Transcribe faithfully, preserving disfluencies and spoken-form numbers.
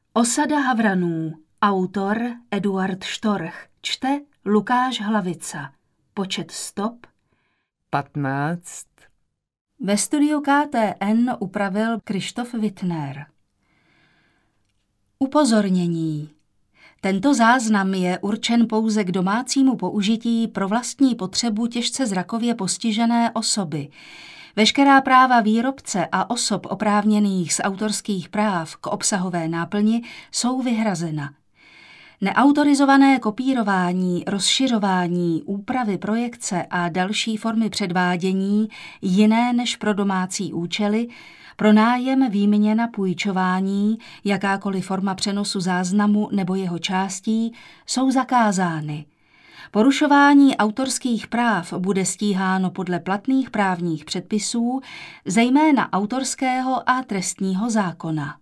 Osada Havranů. Autor Eduard Štorch. Čte Lukáš Hlavica. Počet stop patnáct. Ve studiu K T N upravil Krištof Wittner. Upozornění. Tento záznam je určen pouze k domácímu použití pro vlastní potřebu těžce zrakově postižené osoby. Veškerá práva výrobce a osob oprávněných z autorských práv k obsahové náplni jsou vyhrazena. Neautorizované kopírování, rozšiřování, úpravy projekce a další formy předvádění jiné než pro domácí účely, pronájem, výměna, půjčování, jakákoliv forma přenosu záznamu nebo jeho částí jsou zakázány. Porušování autorských práv bude stíháno podle platných právních předpisů, zejména autorského a trestního zákona.